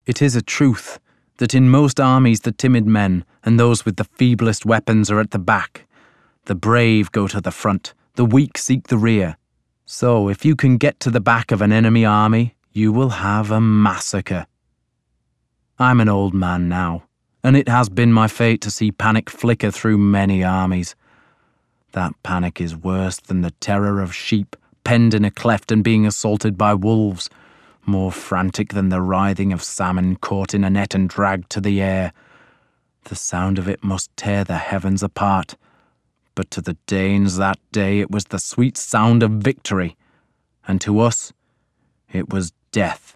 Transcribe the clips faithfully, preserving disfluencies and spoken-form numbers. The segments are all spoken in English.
It is a truth that in most armies the timid men and those with the feeblest weapons are at the back. The brave go to the front, the weak seek the rear. So if you can get to the back of an enemy army, you will have a massacre. I'm an old man now, and it has been my fate to see panic flicker through many armies. That panic is worse than the terror of sheep penned in a cleft and being assaulted by wolves, more frantic than the writhing of salmon caught in a net and dragged to the air. The sound of it must tear the heavens apart. But to the Danes that day it was the sweet sound of victory, and to us it was death.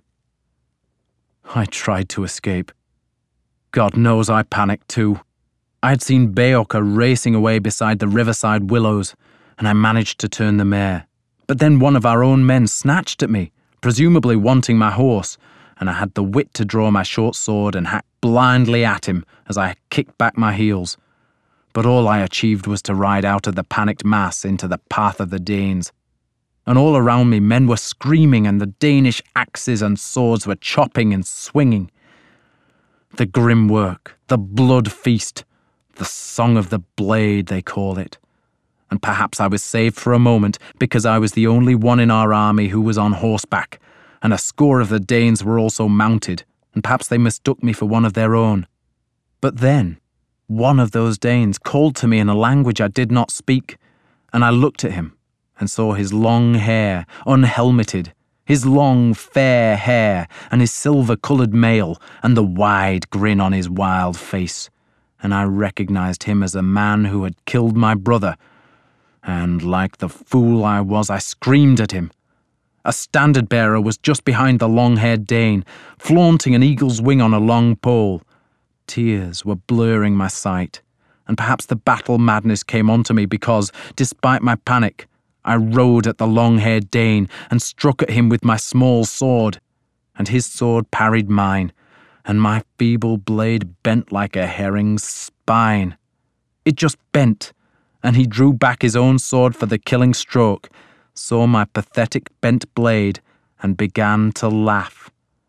I tried to escape. God knows I panicked too. I had seen Beocca racing away beside the riverside willows, and I managed to turn the mare. But then one of our own men snatched at me, presumably wanting my horse, and I had the wit to draw my short sword and hack blindly at him as I kicked back my heels. But all I achieved was to ride out of the panicked mass into the path of the Danes. And all around me men were screaming, and the Danish axes and swords were chopping and swinging. The grim work, the blood feast, the song of the blade, they call it. And perhaps I was saved for a moment because I was the only one in our army who was on horseback, and a score of the Danes were also mounted, and perhaps they mistook me for one of their own. But then, one of those Danes called to me in a language I did not speak, and I looked at him and saw his long hair, unhelmeted, his long, fair hair, and his silver-coloured mail, and the wide grin on his wild face, and I recognized him as a man who had killed my brother, and like the fool I was, I screamed at him. A standard-bearer was just behind the long-haired Dane, flaunting an eagle's wing on a long pole. Tears were blurring my sight, and perhaps the battle madness came onto me because, despite my panic, I rode at the long-haired Dane and struck at him with my small sword, and his sword parried mine, and my feeble blade bent like a herring's spine. It just bent, and he drew back his own sword for the killing stroke, saw my pathetic bent blade, and began to laugh.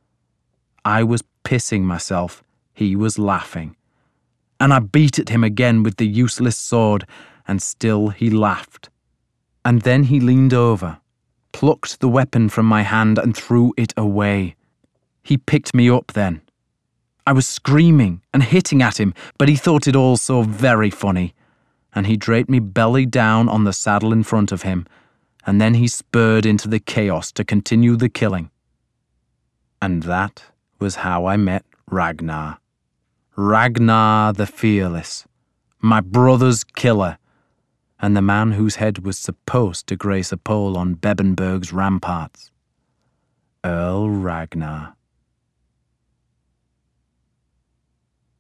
I was pissing myself. He was laughing. And I beat at him again with the useless sword, and still he laughed. And then he leaned over, plucked the weapon from my hand and threw it away. He picked me up then. I was screaming and hitting at him, but he thought it all so very funny, and he draped me belly down on the saddle in front of him, and then he spurred into the chaos to continue the killing. And that was how I met Ragnar. Ragnar the Fearless, my brother's killer, and the man whose head was supposed to grace a pole on Bebbanburg's ramparts. Earl Ragnar.